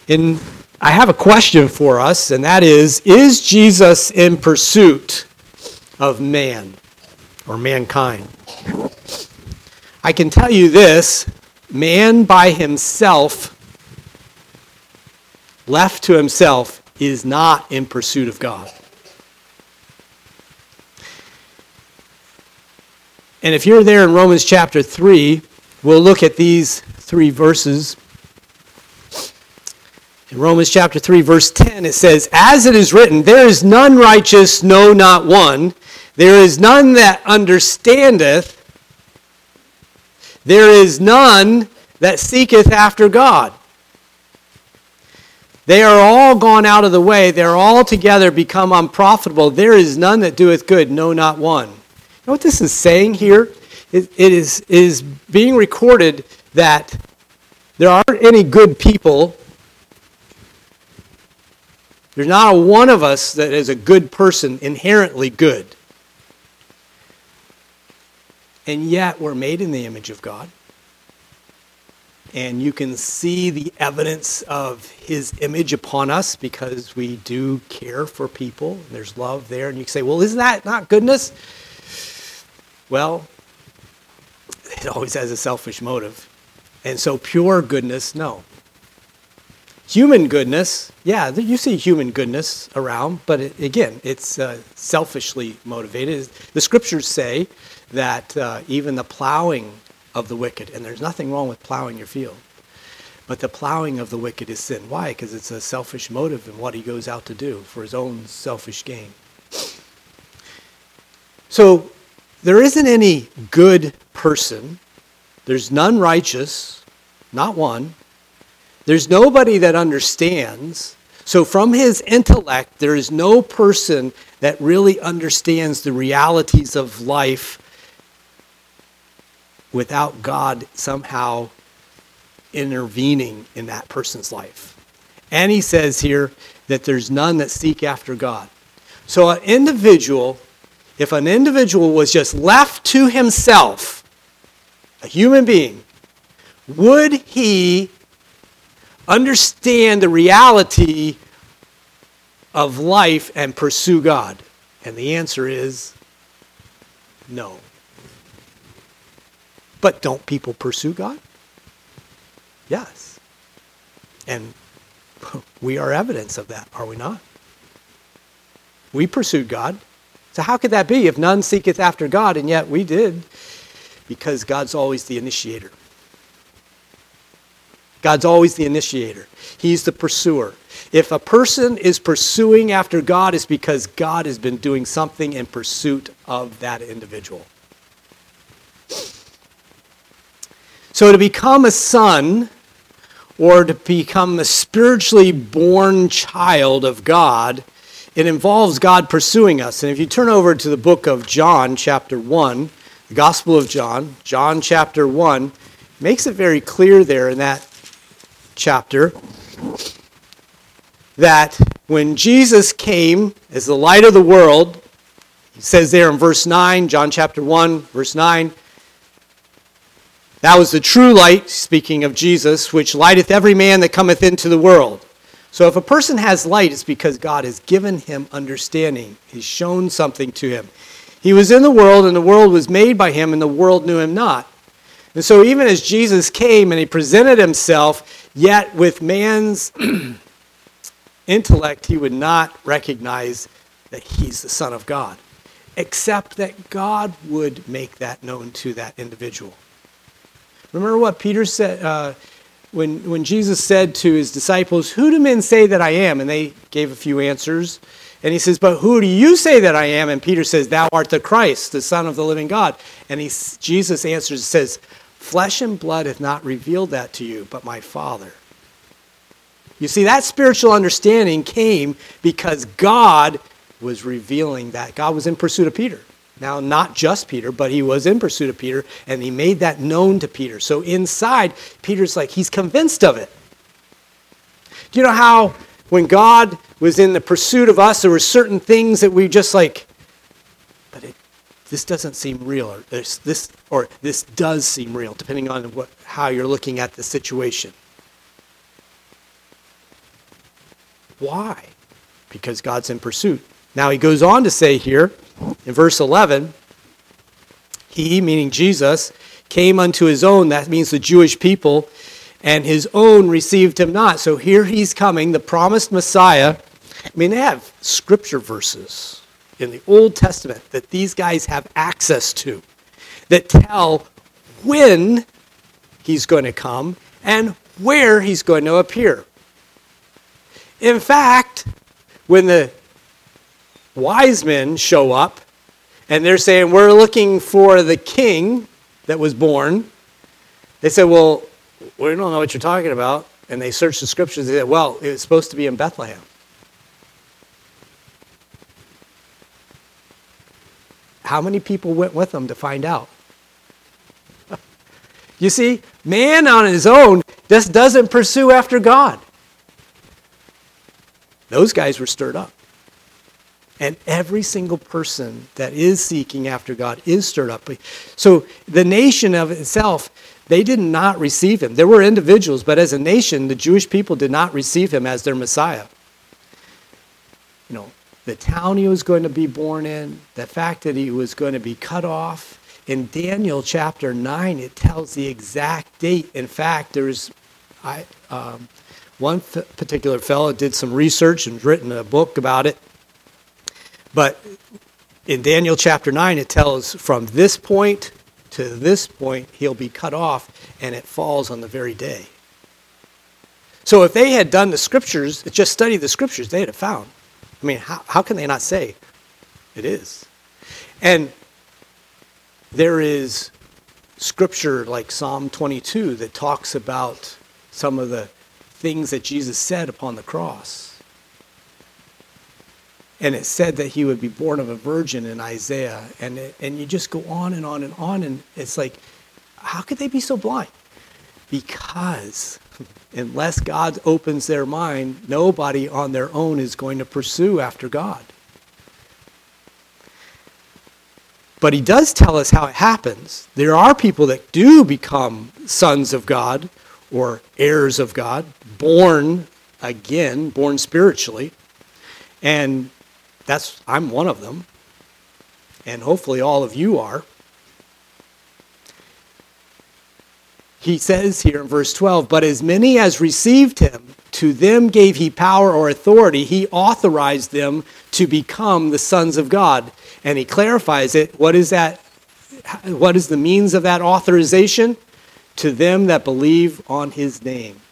And I have a question for us, and that is Jesus in pursuit of man or mankind? I can tell you this, man by himself, left to himself, is not in pursuit of God. And if you're there in Romans chapter 3, we'll look at these 3 verses. In Romans chapter 3, verse 10, it says, "As it is written, there is none righteous, no, not one. There is none that understandeth. There is none that seeketh after God. They are all gone out of the way. They are all together become unprofitable. There is none that doeth good, no, not one." You know what this is saying here? It is being recorded that there aren't any good people. There's not a one of us that is a good person, inherently good. And yet we're made in the image of God. And you can see the evidence of his image upon us because we do care for people. And there's love there. And you can say, well, isn't that not goodness? Well, it always has a selfish motive. And so pure goodness, no. Human goodness, yeah, you see human goodness around, but it's selfishly motivated. The scriptures say that even the plowing of the wicked, and there's nothing wrong with plowing your field, but the plowing of the wicked is sin. Why? Because it's a selfish motive in what he goes out to do for his own selfish gain. So there isn't any good person. There's none righteous, not one. There's nobody that understands. So from his intellect, there is no person that really understands the realities of life without God somehow intervening in that person's life. And he says here that there's none that seek after God. So if an individual was just left to himself, a human being, would he understand the reality of life and pursue God? And the answer is no. But don't people pursue God? Yes. And we are evidence of that, are we not? We pursued God. So how could that be if none seeketh after God, and yet we did? Because God's always the initiator. God's always the initiator. He's the pursuer. If a person is pursuing after God, it's because God has been doing something in pursuit of that individual. So to become a son, or to become a spiritually born child of God, it involves God pursuing us. And if you turn over to the book of John, chapter 1, the Gospel of John, John chapter 1, makes it very clear there in that chapter that when Jesus came as the light of the world, he says there in verse 9, John chapter 1, verse 9, that was the true light, speaking of Jesus, which lighteth every man that cometh into the world. So if a person has light, it's because God has given him understanding. He's shown something to him. He was in the world, and the world was made by him, and the world knew him not. And so even as Jesus came and he presented himself, yet with man's intellect, he would not recognize that he's the Son of God, except that God would make that known to that individual. Remember what Peter said when Jesus said to his disciples, "Who do men say that I am?" And they gave a few answers. And he says, "But who do you say that I am?" And Peter says, "Thou art the Christ, the Son of the living God." And Jesus answers and says, "Flesh and blood hath not revealed that to you, but my Father." You see, that spiritual understanding came because God was revealing that. God was in pursuit of Peter. Now, not just Peter, but he was in pursuit of Peter, and he made that known to Peter. So inside, Peter's like, he's convinced of it. Do you know how when God was in the pursuit of us, there were certain things that we just like, but this doesn't seem real, or this does seem real, depending on how you're looking at the situation. Why? Because God's in pursuit. Now he goes on to say here in verse 11, he, meaning Jesus, came unto his own, that means the Jewish people, and his own received him not. So here he's coming, the promised Messiah. I mean, they have scripture verses in the Old Testament that these guys have access to that tell when he's going to come and where he's going to appear. In fact, when the wise men show up and they're saying, we're looking for the king that was born, they say, well, we don't know what you're talking about. And they search the scriptures. They say, well, it was supposed to be in Bethlehem. How many people went with them to find out? You see, man on his own just doesn't pursue after God. Those guys were stirred up. And every single person that is seeking after God is stirred up. So the nation of itself, they did not receive him. There were individuals, but as a nation, the Jewish people did not receive him as their Messiah. You know, the town he was going to be born in, the fact that he was going to be cut off. In Daniel chapter 9, it tells the exact date. In fact, there's one particular fellow did some research and written a book about it. But in Daniel chapter 9, it tells from this point to this point, he'll be cut off, and it falls on the very day. So if they had done the scriptures, just studied the scriptures, they'd have found. I mean, how can they not say it is? And there is scripture like Psalm 22 that talks about some of the things that Jesus said upon the cross. And it said that he would be born of a virgin in Isaiah. And you just go on and on and on. And it's like, how could they be so blind? Because unless God opens their mind, nobody on their own is going to pursue after God. But he does tell us how it happens. There are people that do become sons of God or heirs of God, born again, born spiritually. And I'm one of them. And hopefully all of you are. He says here in verse 12, but as many as received him, to them gave he power or authority. He authorized them to become the sons of God. And he clarifies it. What is that? What is the means of that authorization? To them that believe on his name.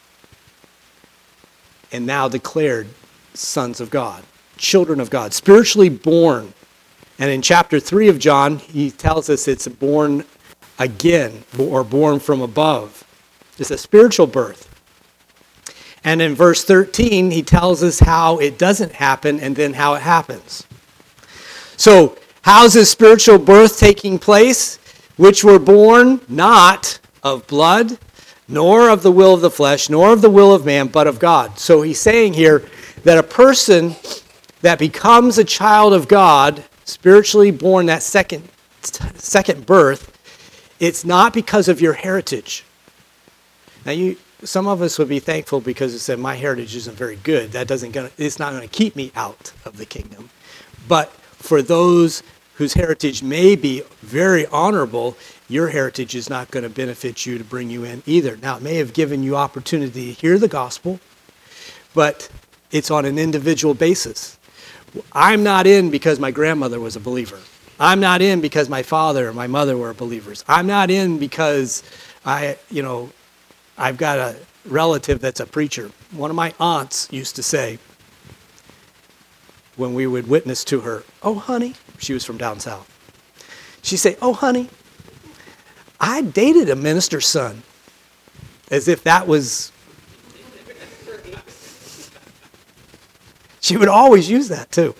And now declared sons of God, children of God, spiritually born. And in chapter 3 of John, he tells us it's born again, or born from above. It's a spiritual birth. And in verse 13, he tells us how it doesn't happen and then how it happens. So, how's this spiritual birth taking place? Which were born not of blood, nor of the will of the flesh, nor of the will of man, but of God. So he's saying here that a person that becomes a child of God, spiritually born, that second birth, it's not because of your heritage. Now, some of us would be thankful because it said, my heritage isn't very good. It's not going to keep me out of the kingdom. But for those whose heritage may be very honorable, your heritage is not going to benefit you to bring you in either. Now, it may have given you opportunity to hear the gospel, but it's on an individual basis. I'm not in because my grandmother was a believer. I'm not in because my father or my mother were believers. I'm not in because I've got a relative that's a preacher. One of my aunts used to say, when we would witness to her, oh, honey, she was from down south. She'd say, oh, honey, I dated a minister's son. As if that was... She would always use that, too.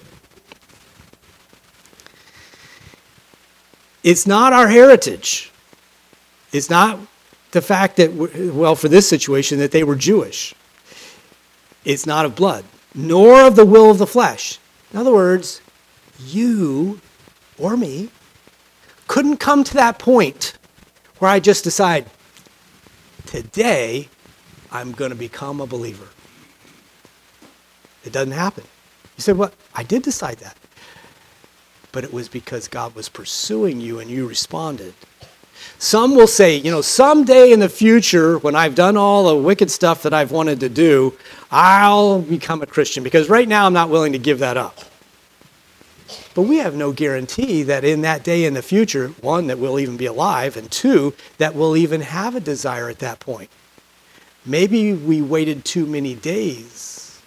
It's not our heritage. It's not the fact that, well, for this situation, that they were Jewish. It's not of blood, nor of the will of the flesh. In other words, you or me couldn't come to that point where I just decide, today I'm going to become a believer. It doesn't happen. You say, well, I did decide that. But it was because God was pursuing you and you responded. Some will say, someday in the future, when I've done all the wicked stuff that I've wanted to do, I'll become a Christian, because right now I'm not willing to give that up. But we have no guarantee that in that day in the future, one, that we'll even be alive, and two, that we'll even have a desire at that point. Maybe we waited too many days.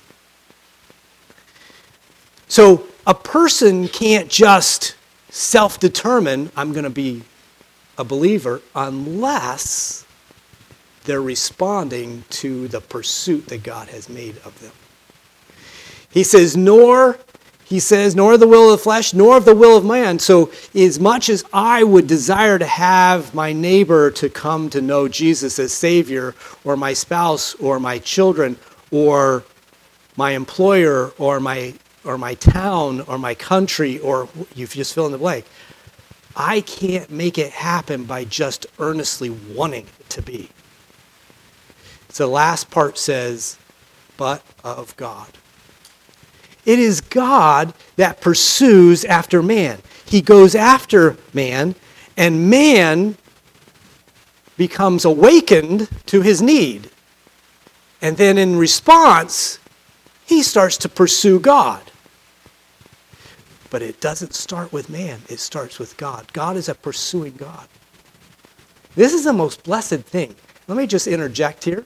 So a person can't just self-determine, I'm going to be a believer, unless they're responding to the pursuit that God has made of them. He says, nor the will of the flesh, nor of the will of man. So as much as I would desire to have my neighbor to come to know Jesus as Savior, or my spouse, or my children, or my employer, or my town, or my country, or you just fill in the blank, I can't make it happen by just earnestly wanting it to be. So the last part says, but of God. It is God that pursues after man. He goes after man, and man becomes awakened to his need. And then in response, he starts to pursue God. But it doesn't start with man. It starts with God. God is a pursuing God. This is the most blessed thing. Let me just interject here.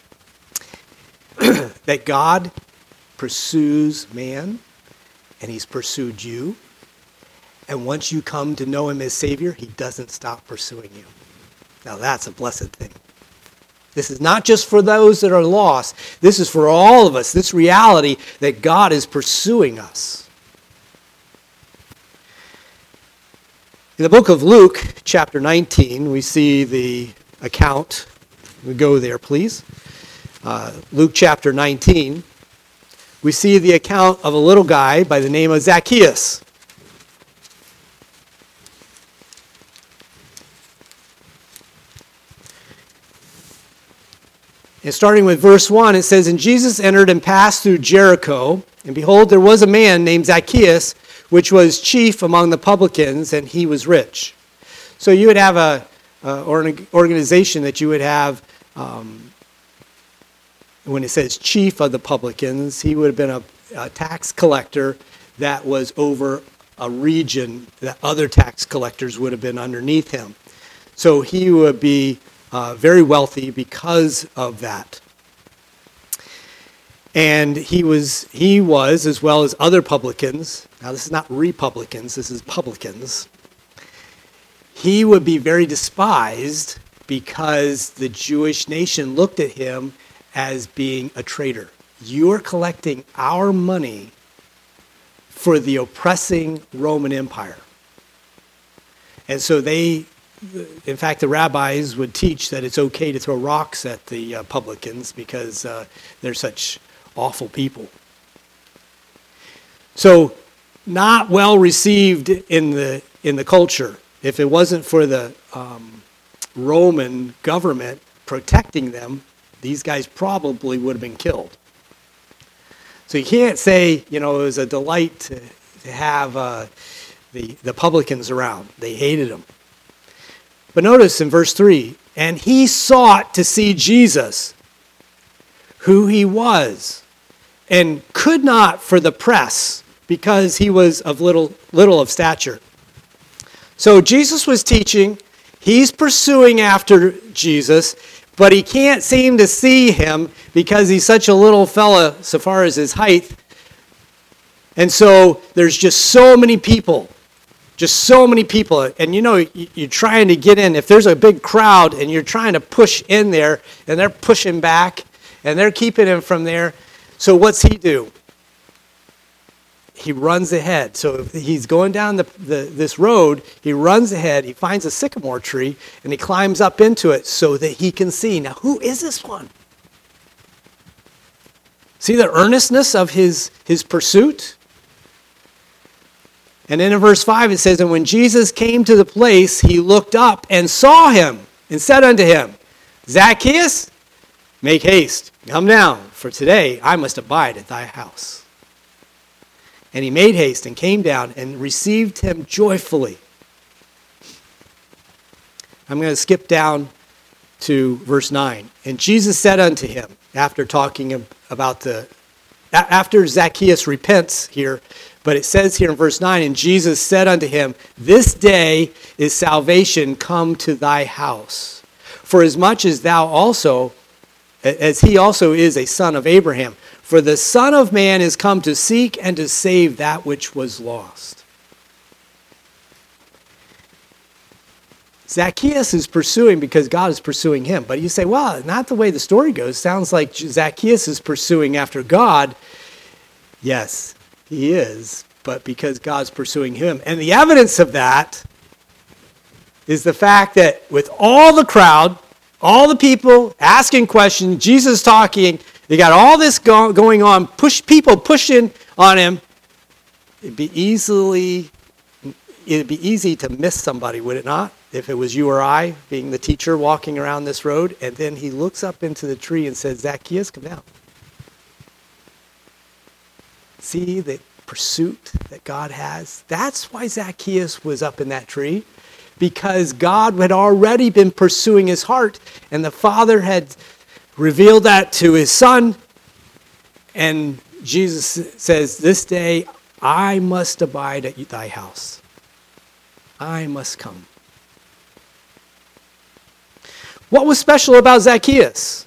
That God pursues man, and he's pursued you. And once you come to know him as Savior, he doesn't stop pursuing you. Now that's a blessed thing. This is not just for those that are lost. This is for all of us. This reality that God is pursuing us. In the book of Luke, chapter 19, we see the account. We go there, please. Luke chapter 19. We see the account of a little guy by the name of Zacchaeus. And starting with verse 1, it says, And Jesus entered and passed through Jericho, and behold, there was a man named Zacchaeus, which was chief among the publicans, and he was rich. So you would have an organization that you would have, when it says chief of the publicans, he would have been a tax collector that was over a region that other tax collectors would have been underneath him. So he would be very wealthy because of that. And he was, as well as other publicans, now this is not republicans, this is publicans, he would be very despised because the Jewish nation looked at him as being a traitor. You are collecting our money for the oppressing Roman Empire. And so in fact, the rabbis would teach that it's okay to throw rocks at the publicans because they're such awful people. So, not well received in the culture. If it wasn't for the Roman government protecting them, these guys probably would have been killed. So you can't say, it was a delight to have the publicans around. They hated them. But notice in verse 3, and he sought to see Jesus, who he was, and could not for the press, because he was of little of stature. So Jesus was teaching, he's pursuing after Jesus, but he can't seem to see him because he's such a little fella so far as his height. And so there's just so many people. And you're trying to get in. If there's a big crowd and you're trying to push in there, and they're pushing back, and they're keeping him from there. So what's he do? He runs ahead. So if he's going down this road, he runs ahead, he finds a sycamore tree, and he climbs up into it so that he can see. Now, who is this one? See the earnestness of his pursuit? And then in verse 5 it says, And when Jesus came to the place, he looked up and saw him, and said unto him, Zacchaeus, make haste, come down, for today I must abide at thy house. And he made haste and came down and received him joyfully. I'm going to skip down to verse 9. And Jesus said unto him, after talking about after Zacchaeus repents here, but it says here in verse 9, and Jesus said unto him, this day is salvation come to thy house. For as much as thou also, as he also is a son of Abraham. For the Son of Man is come to seek and to save that which was lost. Zacchaeus is pursuing because God is pursuing him. But you say, well, not the way the story goes. Sounds like Zacchaeus is pursuing after God. Yes, he is, but because God's pursuing him. And the evidence of that is the fact that with all the crowd, all the people asking questions, Jesus talking, they got all this going on, people pushing on him. It'd be easy to miss somebody, would it not? If it was you or I, being the teacher walking around this road, and then he looks up into the tree and says, Zacchaeus, come down. See the pursuit that God has? That's why Zacchaeus was up in that tree, because God had already been pursuing his heart, and the Father had revealed that to his Son, and Jesus says, this day I must abide at thy house. I must come. What was special about Zacchaeus?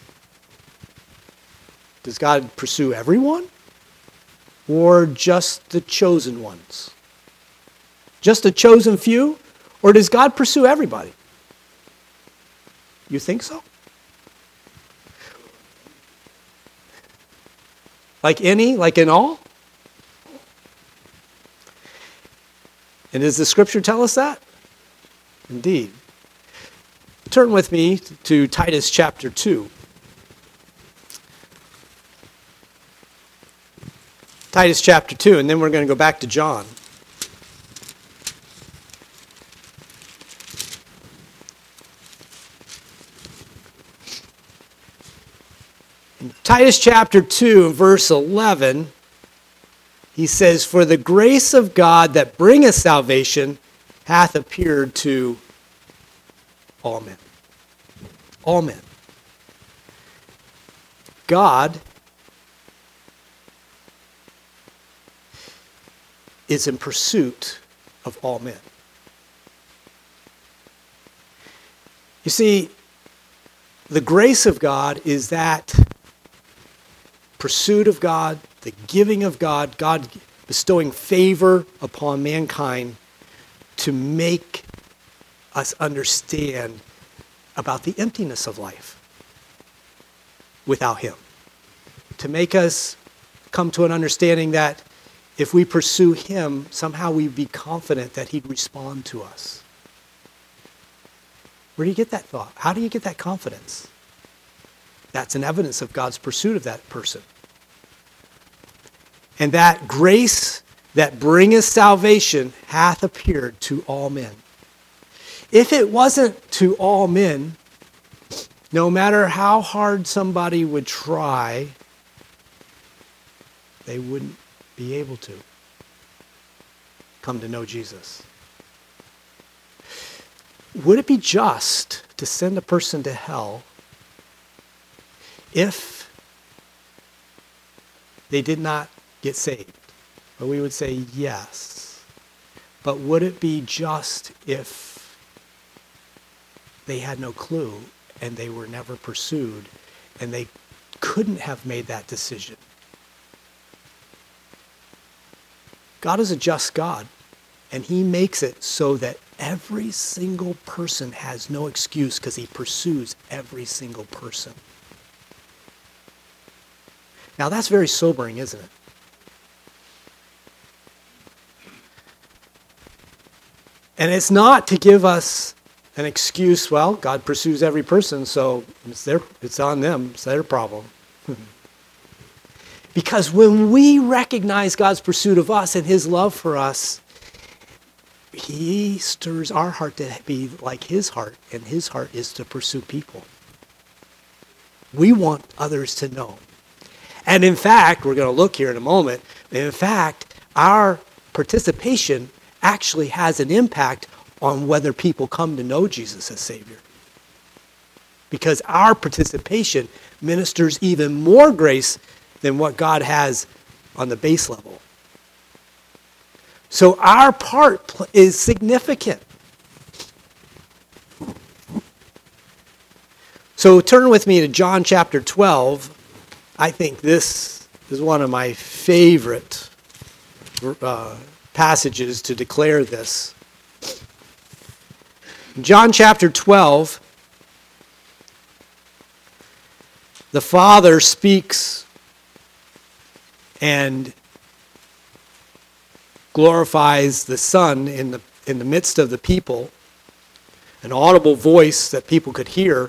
Does God pursue everyone? Or just the chosen ones? Just a chosen few? Or does God pursue everybody? You think so? Like in all? And does the scripture tell us that? Indeed. Turn with me to Titus chapter 2. Titus chapter 2, and then we're going to go back to John. In Titus chapter 2, verse 11, he says, for the grace of God that bringeth salvation hath appeared to all men. All men. God is in pursuit of all men. You see, the grace of God is that pursuit of God, the giving of God, God bestowing favor upon mankind to make us understand about the emptiness of life without him. To make us come to an understanding that if we pursue him, somehow we'd be confident that he'd respond to us. Where do you get that thought? How do you get that confidence? That's an evidence of God's pursuit of that person. And that grace that bringeth salvation hath appeared to all men. If it wasn't to all men, no matter how hard somebody would try, they wouldn't be able to come to know Jesus. Would it be just to send a person to hell if they did not get saved? Well, we would say yes. But would it be just if they had no clue and they were never pursued and they couldn't have made that decision? God is a just God, and he makes it so that every single person has no excuse because he pursues every single person. Now that's very sobering, isn't it? And it's not to give us an excuse, well, God pursues every person, so it's on them, it's their problem. Because when we recognize God's pursuit of us and his love for us, he stirs our heart to be like his heart, and his heart is to pursue people. We want others to know. And in fact, we're going to look here in a moment, in fact, our participation actually has an impact on whether people come to know Jesus as Savior. Because our participation ministers even more grace than what God has on the base level. So our part is significant. So turn with me to John chapter 12. I think this is one of my favorite passages to declare this. In John chapter 12, the Father speaks and glorifies the Son in the midst of the people, an audible voice that people could hear.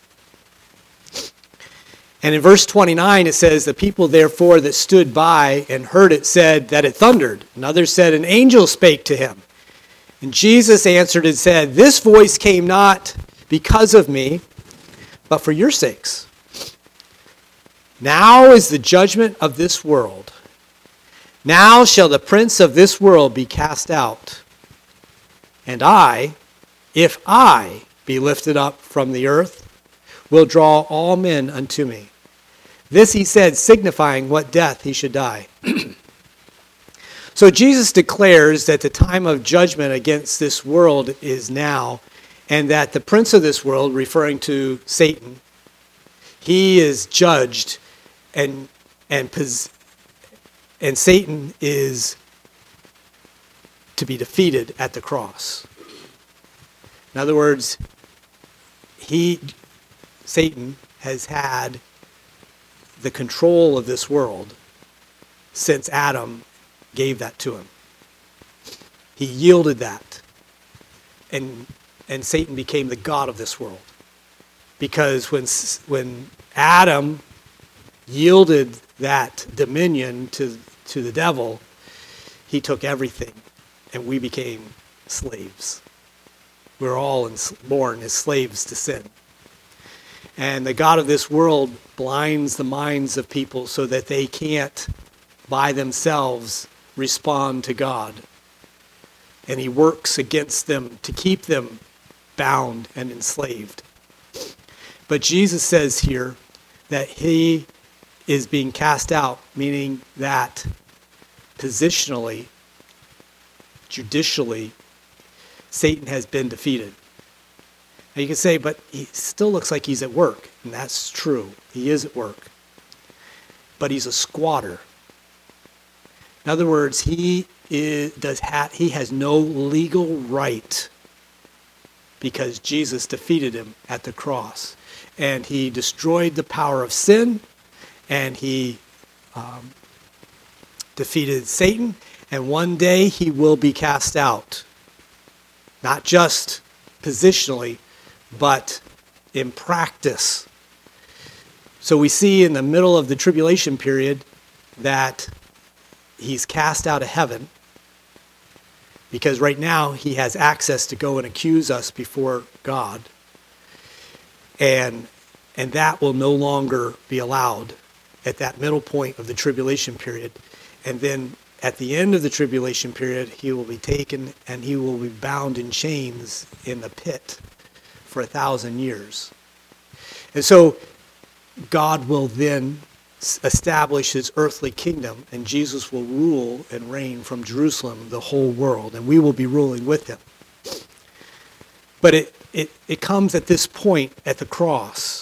And in verse 29 it says, the people therefore that stood by and heard it said that it thundered. And others said, an angel spake to him. And Jesus answered and said, this voice came not because of me, but for your sakes. Now is the judgment of this world. Now shall the prince of this world be cast out. And I, if I be lifted up from the earth, will draw all men unto me. This he said, signifying what death he should die. So Jesus declares that the time of judgment against this world is now, and that the prince of this world, referring to Satan, he is judged, and Satan is to be defeated at the cross. In other words, Satan has had the control of this world since Adam gave that to him. He yielded that. And Satan became the god of this world. Because when Adam yielded that dominion to the devil, he took everything, and we became slaves. We're all born as slaves to sin. And the god of this world blinds the minds of people so that they can't, by themselves, respond to God. And he works against them to keep them bound and enslaved. But Jesus says here that he is being cast out, meaning that positionally, judicially, Satan has been defeated. Now you can say, but he still looks like he's at work. And that's true. He is at work. But he's a squatter. In other words, he has no legal right because Jesus defeated him at the cross. And he destroyed the power of sin, and he defeated Satan, and one day he will be cast out. Not just positionally, but in practice. So we see in the middle of the tribulation period that he's cast out of heaven, because right now he has access to go and accuse us before God. And that will no longer be allowed at that middle point of the tribulation period. And then at the end of the tribulation period, he will be taken and he will be bound in chains in the pit for 1,000 years. And so God will then establish his earthly kingdom, and Jesus will rule and reign from Jerusalem the whole world, and we will be ruling with him. But it comes at this point at the cross.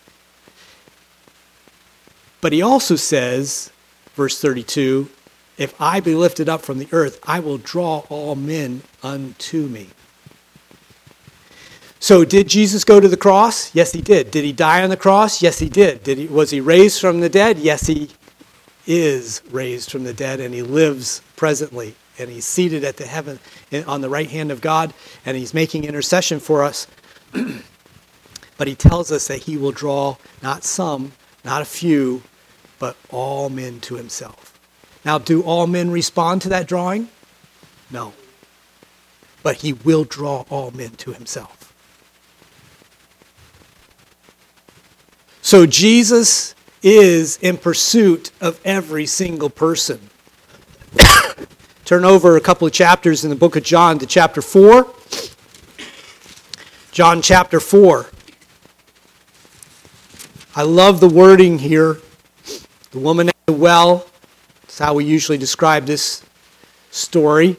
But he also says, verse 32, if I be lifted up from the earth, I will draw all men unto me. So did Jesus go to the cross? Yes, he did. Did he die on the cross? Yes, he did. Was he raised from the dead? Yes, he is raised from the dead, and he lives presently. And he's seated at the heaven on the right hand of God, and he's making intercession for us. But he tells us that he will draw not some, not a few, but all men to himself. Now, do all men respond to that drawing? No. But he will draw all men to himself. So Jesus is in pursuit of every single person. Turn over a couple of chapters in the book of John to chapter 4. John chapter 4. I love the wording here. The woman at the well. That's how we usually describe this story.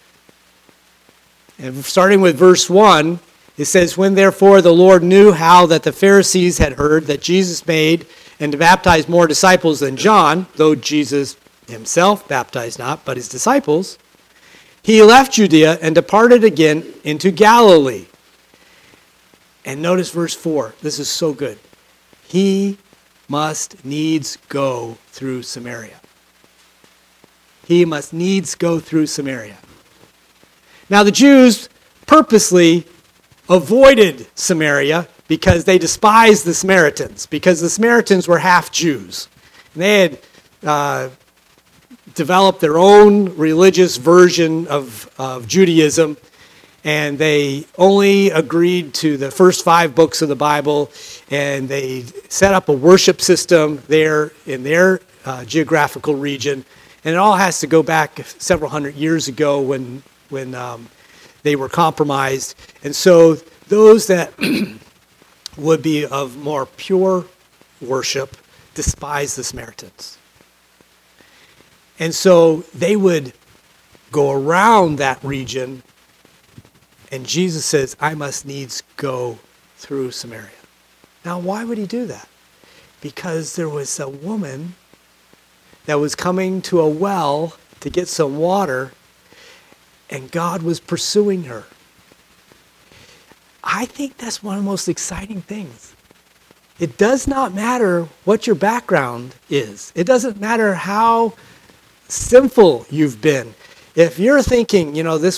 And starting with verse 1, it says, "When therefore the Lord knew how that the Pharisees had heard that Jesus made and baptized more disciples than John, though Jesus himself baptized not, but his disciples, he left Judea and departed again into Galilee." And notice verse 4. This is so good. He must needs go through Samaria. He must needs go through Samaria. Now the Jews purposely avoided Samaria because they despised the Samaritans, because the Samaritans were half Jews. And they had developed their own religious version of Judaism, and they only agreed to the first 5 books of the Bible, and they set up a worship system there in their geographical region. And it all has to go back several hundred years ago when they were compromised. And so those that would be of more pure worship despise the Samaritans. And so they would go around that region, and Jesus says, I must needs go through Samaria. Now, why would he do that? Because there was a woman that was coming to a well to get some water, and God was pursuing her. I think that's one of the most exciting things. It does not matter what your background is. It doesn't matter how sinful you've been. If you're thinking, this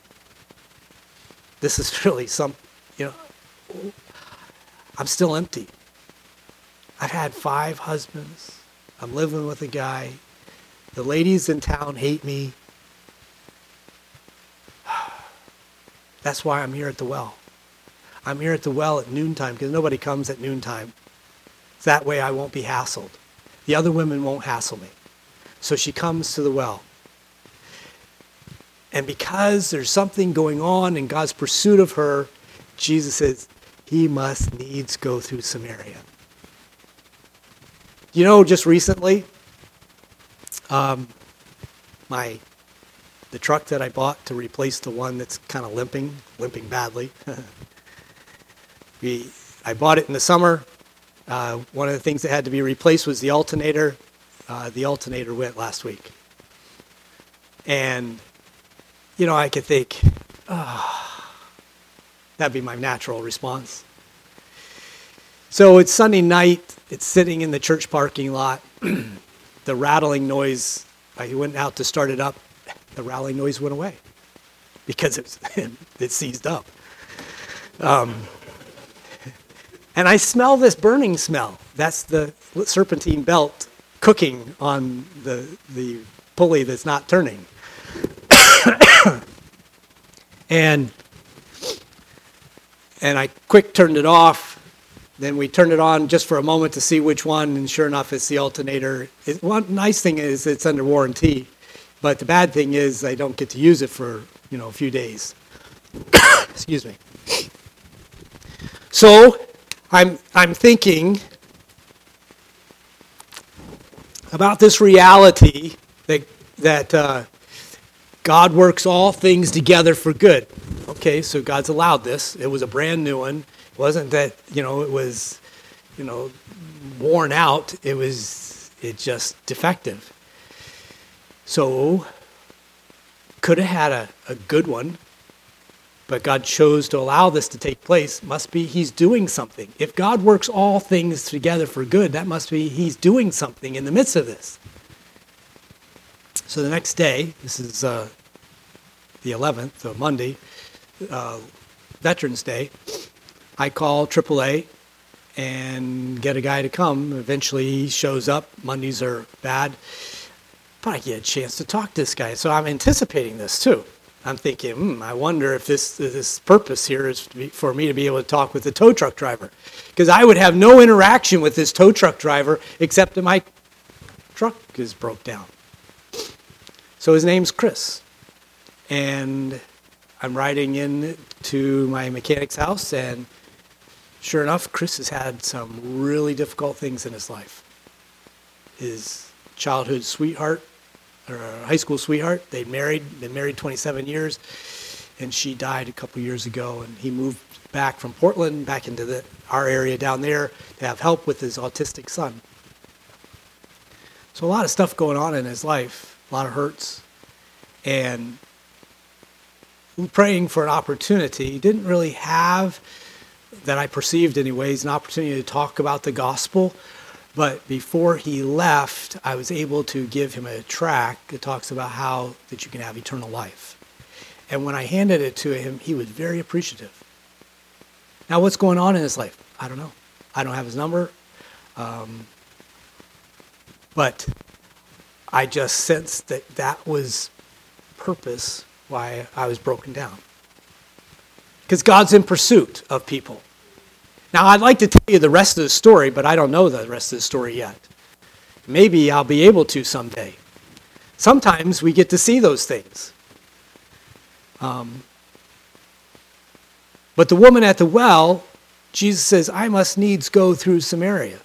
is really some, I'm still empty. I've had 5 husbands. I'm living with a guy. The ladies in town hate me. That's why I'm here at the well. I'm here at the well at noontime because nobody comes at noontime. So that way I won't be hassled. The other women won't hassle me. So she comes to the well. And because there's something going on in God's pursuit of her, Jesus says, he must needs go through Samaria. Just recently, the truck that I bought to replace the one that's kind of limping badly. I bought it in the summer. One of the things that had to be replaced was the alternator. The alternator went last week. And, I could think, that'd be my natural response. So it's Sunday night. It's sitting in the church parking lot. The rattling noise, I went out to start it up. The rattling noise went away because it seized up. And I smell this burning smell. That's the serpentine belt cooking on the pulley that's not turning. And I quick turned it off. Then we turned it on just for a moment to see which one, and sure enough, it's the alternator. One nice thing is it's under warranty, but the bad thing is I don't get to use it for a few days. Excuse me. So I'm thinking about this reality that God works all things together for good. Okay, so God's allowed this. It was a brand new one. It wasn't that, it was, worn out. It's just defective. So, could have had a good one, but God chose to allow this to take place. Must be he's doing something. If God works all things together for good, that must be he's doing something in the midst of this. So the next day, this is the 11th, so Monday, Veterans Day, I call AAA and get a guy to come. Eventually he shows up. Mondays are bad. But I get a chance to talk to this guy. So I'm anticipating this too. I'm thinking, I wonder if this purpose here is for me to be able to talk with the tow truck driver. Because I would have no interaction with this tow truck driver except that my truck is broke down. So his name's Chris. And I'm riding in to my mechanic's house, and sure enough, Chris has had some really difficult things in his life. His childhood sweetheart, or high school sweetheart, been married 27 years, and she died a couple years ago, and he moved back from Portland back into our area down there to have help with his autistic son. So a lot of stuff going on in his life, a lot of hurts, and praying for an opportunity. He didn't really have, that I perceived anyways, an opportunity to talk about the gospel. But before he left, I was able to give him a tract that talks about how that you can have eternal life. And when I handed it to him, he was very appreciative. Now, what's going on in his life? I don't know. I don't have his number. But I just sensed that was purpose why I was broken down. Because God's in pursuit of people. Now, I'd like to tell you the rest of the story, but I don't know the rest of the story yet. Maybe I'll be able to someday. Sometimes we get to see those things. But the woman at the well, Jesus says, I must needs go through Samaria.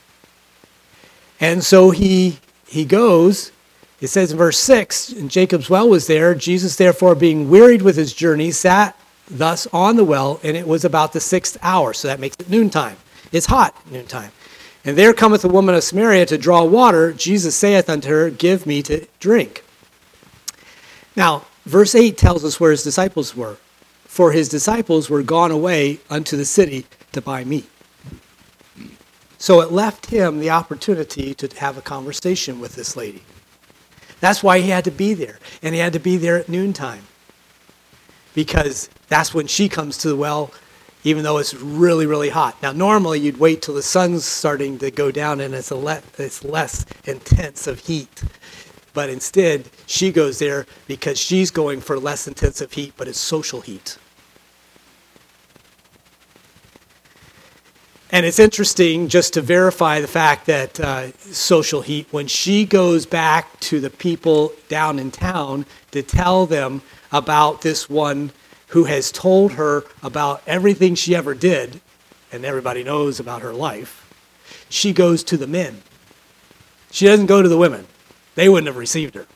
And so he goes. It says in verse 6, and Jacob's well was there. Jesus, therefore, being wearied with his journey, sat thus on the well, and it was about the 6th hour. So that makes it noontime. It's hot noontime. And there cometh a woman of Samaria to draw water. Jesus saith unto her, give me to drink. Now, verse 8 tells us where his disciples were. For his disciples were gone away unto the city to buy meat. So it left him the opportunity to have a conversation with this lady. That's why he had to be there. And he had to be there at noontime. Because that's when she comes to the well, even though it's really, really hot. Now, normally you'd wait till the sun's starting to go down and it's less intense of heat. But instead, she goes there because she's going for less intensive heat, but it's social heat. And it's interesting just to verify the fact that social heat, when she goes back to the people down in town to tell them about this one who has told her about everything she ever did, and everybody knows about her life, she goes to the men. She doesn't go to the women. They wouldn't have received her.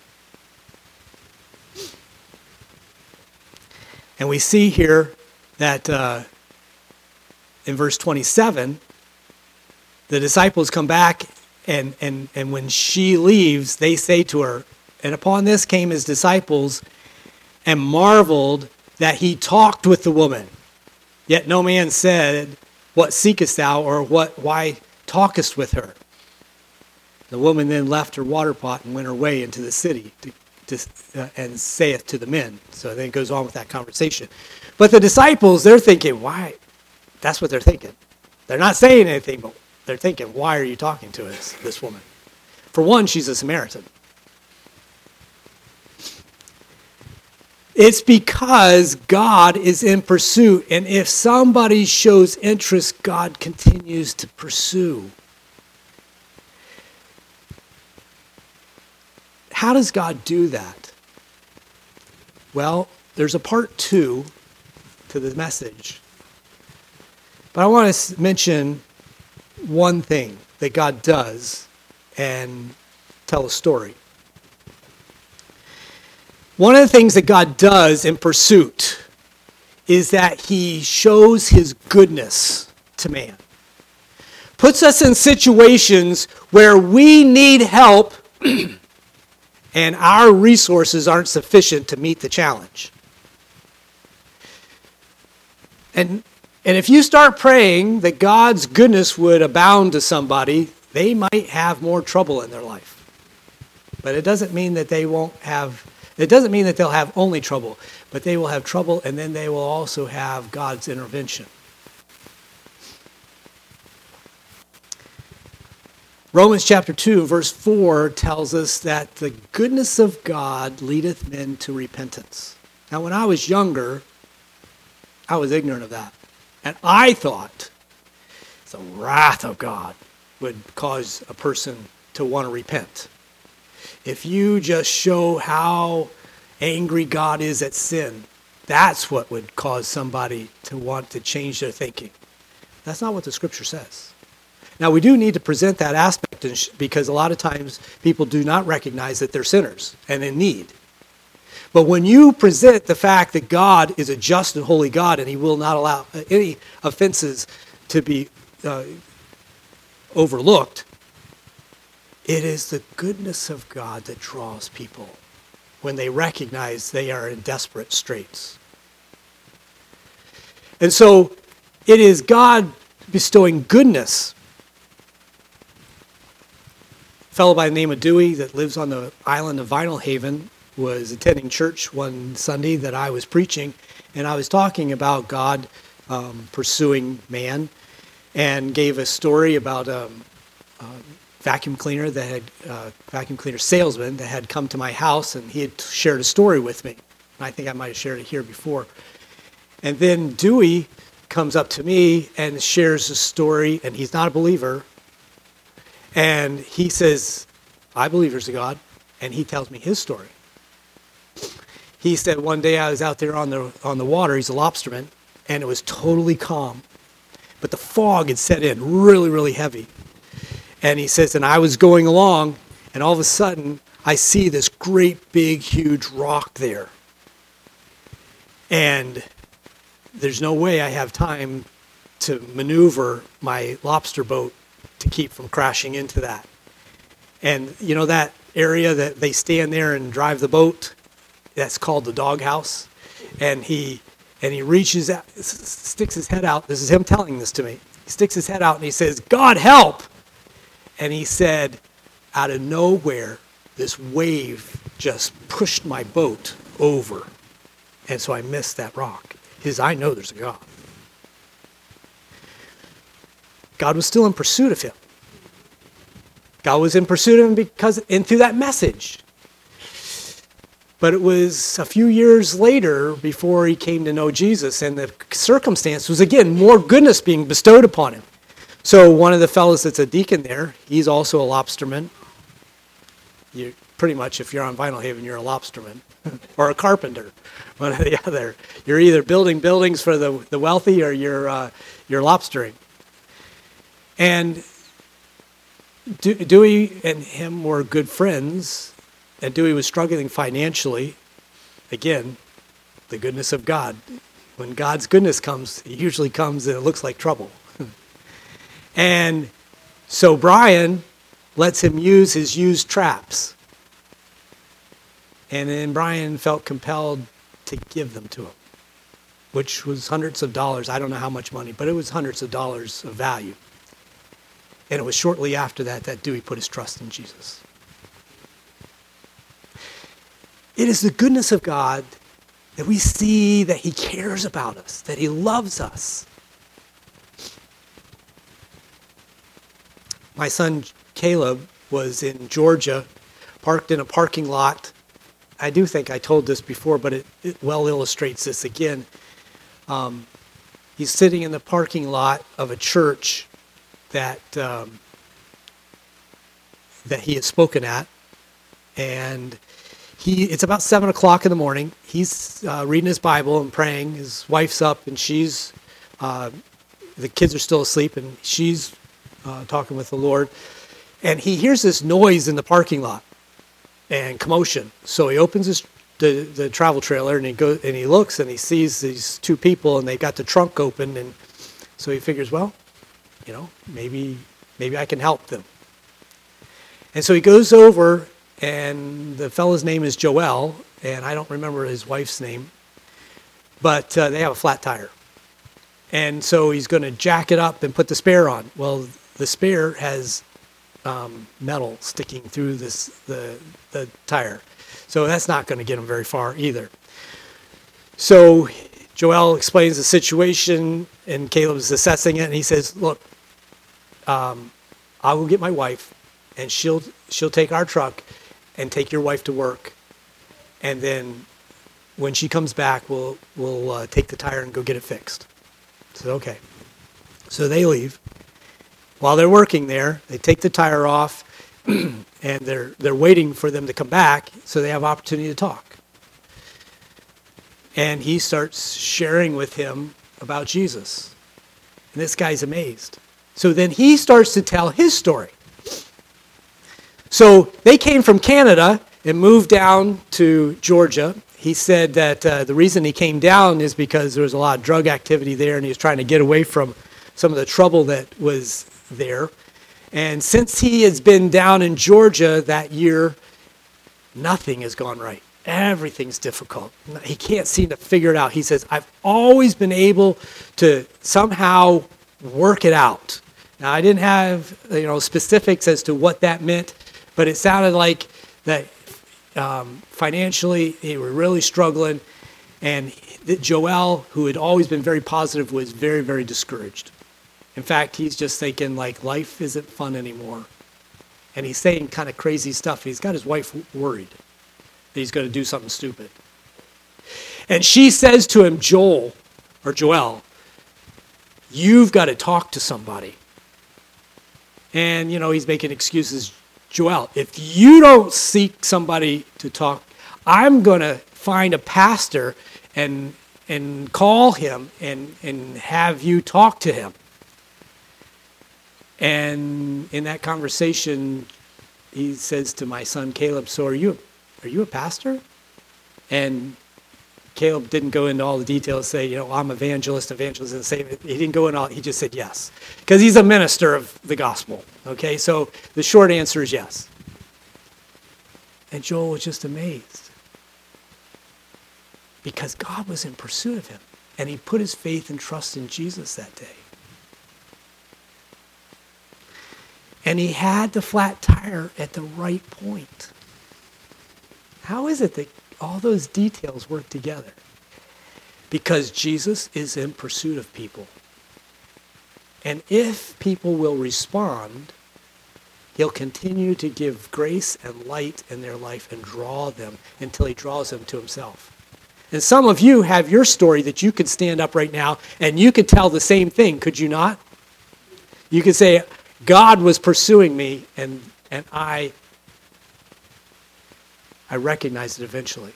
And we see here that in verse 27, the disciples come back, and when she leaves, they say to her, and upon this came his disciples and marveled that he talked with the woman. Yet no man said, what seekest thou, or why talkest with her? The woman then left her water pot and went her way into the city and saith to the men. So then it goes on with that conversation. But the disciples, they're thinking, why? That's what they're thinking. They're not saying anything, but they're thinking, why are you talking to us, this woman? For one, she's a Samaritan. It's because God is in pursuit, and if somebody shows interest, God continues to pursue. How does God do that? Well, there's a part 2 to the message. But I want to mention one thing that God does and tell a story. One of the things that God does in pursuit is that he shows his goodness to man. Puts us in situations where we need help and our resources aren't sufficient to meet the challenge. And if you start praying that God's goodness would abound to somebody, they might have more trouble in their life. But it doesn't mean that they'll have only trouble, but they will have trouble, and then they will also have God's intervention. Romans chapter 2, verse 4 tells us that the goodness of God leadeth men to repentance. Now, when I was younger, I was ignorant of that. And I thought the wrath of God would cause a person to want to repent. If you just show how angry God is at sin, that's what would cause somebody to want to change their thinking. That's not what the scripture says. Now, we do need to present that aspect because a lot of times people do not recognize that they're sinners and in need. But when you present the fact that God is a just and holy God and he will not allow any offenses to be overlooked, it is the goodness of God that draws people when they recognize they are in desperate straits. And so it is God bestowing goodness. A fellow by the name of Dewey that lives on the island of Vinyl Haven was attending church one Sunday that I was preaching, and I was talking about God pursuing man, and gave a story about a vacuum cleaner salesman that had come to my house, and he had shared a story with me. And I think I might have shared it here before. And then Dewey comes up to me and shares a story, and he's not a believer. And he says, I believe there's a God. And he tells me his story. He said one day I was out there on the water, he's a lobsterman, and it was totally calm. But the fog had set in really, really heavy. And he says, and I was going along, and all of a sudden, I see this great, big, huge rock there. And there's no way I have time to maneuver my lobster boat to keep from crashing into that. And you know that area that they stand there and drive the boat? That's called the doghouse. And he reaches out, sticks his head out. This is him telling this to me. He sticks his head out and he says, God help! And he said, out of nowhere, this wave just pushed my boat over. And so I missed that rock. He says, I know there's a God. God was still in pursuit of him. God was in pursuit of him and through that message. But it was a few years later before he came to know Jesus, and the circumstance was, again, more goodness being bestowed upon him. So one of the fellows that's a deacon there, he's also a lobsterman. You pretty much, if you're on Vinyl Haven, you're a lobsterman or a carpenter, one or the other. You're either building buildings for the wealthy or you're lobstering. And Dewey and him were good friends, and Dewey was struggling financially. Again, the goodness of God. When God's goodness comes, it usually comes and it looks like trouble. And so Brian lets him use his used traps. And then Brian felt compelled to give them to him, which was hundreds of dollars. I don't know how much money, but it was hundreds of dollars of value. And it was shortly after that Dewey put his trust in Jesus. It is the goodness of God that we see that he cares about us, that he loves us. My son Caleb was in Georgia, parked in a parking lot. I do think I told this before, but it well illustrates this again. He's sitting in the parking lot of a church that he had spoken at, and it's about 7 o'clock in the morning. He's reading his Bible and praying. His wife's up, and the kids are still asleep, and she's talking with the Lord. And he hears this noise in the parking lot and commotion. So he opens the travel trailer, and he looks, and he sees these two people, and they got the trunk open, and so he figures, well, maybe I can help them. And so he goes over, and the fellow's name is Joel, and I don't remember his wife's name, but they have a flat tire. And so he's going to jack it up and put the spare on. Well, the spare has metal sticking through the tire. So that's not going to get him very far either. So Joel explains the situation, and Caleb's assessing it, and he says, look, I will get my wife, and she'll take our truck and take your wife to work, and then when she comes back, we'll take the tire and go get it fixed. I said, okay. So they leave. While they're working there, they take the tire off, and they're waiting for them to come back so they have opportunity to talk. And he starts sharing with him about Jesus. And this guy's amazed. So then he starts to tell his story. So they came from Canada and moved down to Georgia. He said that the reason he came down is because there was a lot of drug activity there, and he was trying to get away from some of the trouble that was there. And since he has been down in Georgia that year, nothing has gone right. Everything's difficult. He can't seem to figure it out. He says, I've always been able to somehow work it out. Now, I didn't have specifics as to what that meant, but it sounded like that financially they were really struggling, and Joel, who had always been very positive, was very, very discouraged. In fact, he's just thinking, like, life isn't fun anymore. And he's saying kind of crazy stuff. He's got his wife worried that he's going to do something stupid. And she says to him, Joel, you've got to talk to somebody. And, he's making excuses. Joel, if you don't seek somebody to talk, I'm going to find a pastor and call him and have you talk to him. And in that conversation, he says to my son Caleb, so are you a pastor? And Caleb didn't go into all the details, say, I'm evangelist, and the same. He didn't go into all, he just said yes. Because he's a minister of the gospel. Okay, so the short answer is yes. And Joel was just amazed. Because God was in pursuit of him. And he put his faith and trust in Jesus that day. And he had the flat tire at the right point. How is it that all those details work together? Because Jesus is in pursuit of people. And if people will respond, he'll continue to give grace and light in their life and draw them until he draws them to himself. And some of you have your story that you could stand up right now and you could tell the same thing, could you not? You could say, God was pursuing me, and I recognized it eventually.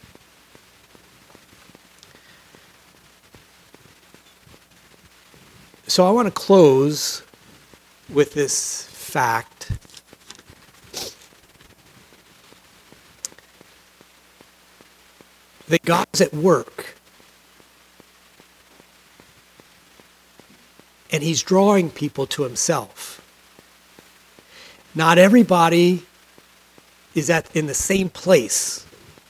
So I want to close with this fact. That God's at work. And he's drawing people to himself. Not everybody is in the same place.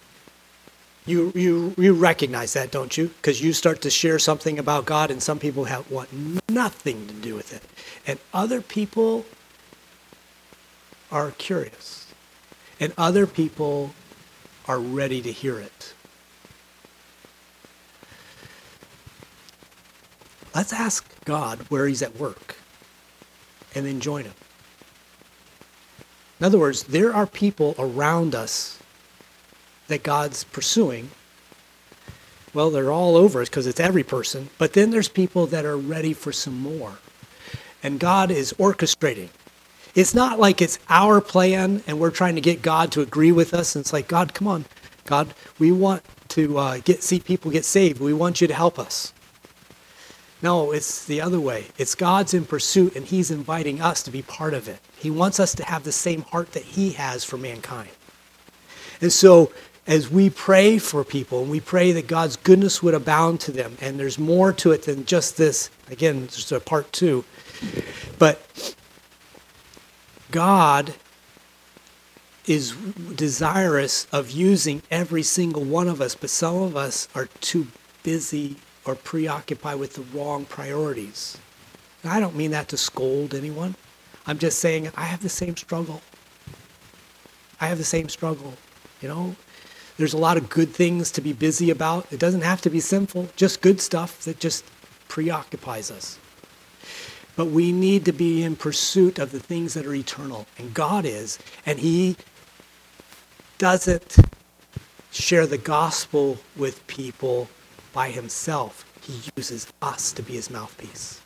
You recognize that, don't you? Because you start to share something about God, and some people want nothing to do with it. And other people are curious. And other people are ready to hear it. Let's ask God where he's at work and then join him. In other words, there are people around us that God's pursuing. Well, they're all over us because it's every person. But then there's people that are ready for some more. And God is orchestrating. It's not like it's our plan and we're trying to get God to agree with us. And it's like, God, come on. God, we want to see people get saved. We want you to help us. No, it's the other way. It's God's in pursuit, and he's inviting us to be part of it. He wants us to have the same heart that he has for mankind. And so as we pray for people, and we pray that God's goodness would abound to them, and there's more to it than just this. Again, just a part 2. But God is desirous of using every single one of us, but some of us are too busy or preoccupied with the wrong priorities. And I don't mean that to scold anyone. I'm just saying I have the same struggle. There's a lot of good things to be busy about. It doesn't have to be sinful, just good stuff that just preoccupies us. But we need to be in pursuit of the things that are eternal. And God is. And he doesn't share the gospel with people by himself. He uses us to be his mouthpiece.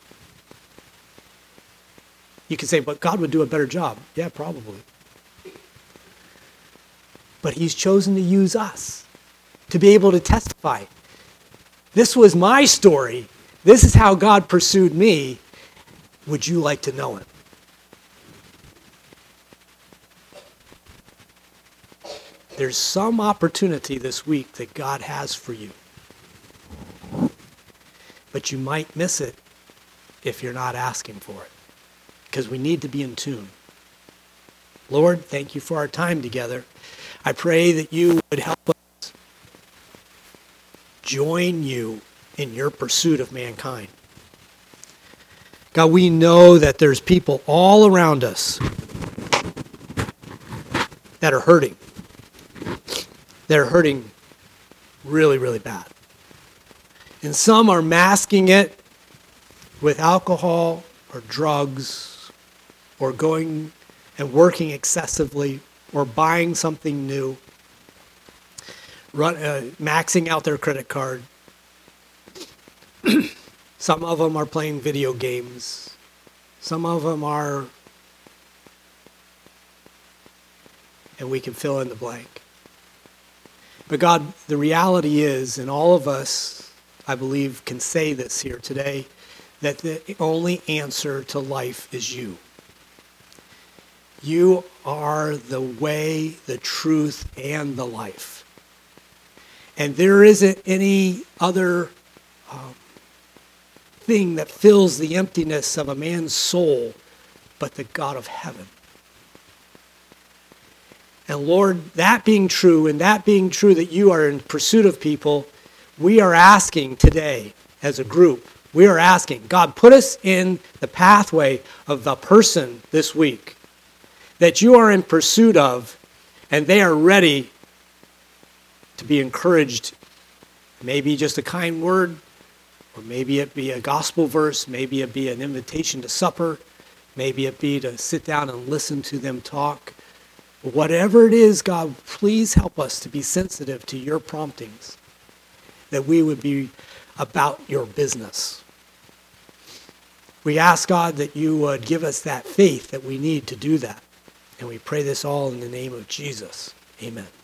You can say, but God would do a better job. Yeah, probably. But he's chosen to use us to be able to testify. This was my story. This is how God pursued me. Would you like to know it? There's some opportunity this week that God has for you. But you might miss it if you're not asking for it. Because we need to be in tune. Lord, thank you for our time together. I pray that you would help us join you in your pursuit of mankind. God, we know that there's people all around us that are hurting. They're hurting really, really bad. And some are masking it with alcohol or drugs or going and working excessively or buying something new, maxing out their credit card. Some of them are playing video games. Some of them are, and we can fill in the blank. But God, the reality is, and all of us, I believe, can say this here today, that the only answer to life is you. You are the way, the truth, and the life. And there isn't any other thing that fills the emptiness of a man's soul but the God of heaven. And Lord, that being true, and that being true that you are in pursuit of people, we are asking today as a group, we are asking, God, put us in the pathway of the person this week that you are in pursuit of, and they are ready to be encouraged. Maybe just a kind word, or maybe it be a gospel verse, maybe it be an invitation to supper, maybe it be to sit down and listen to them talk. Whatever it is, God, please help us to be sensitive to your promptings, that we would be about your business. We ask, God, that you would give us that faith that we need to do that. And we pray this all in the name of Jesus. Amen.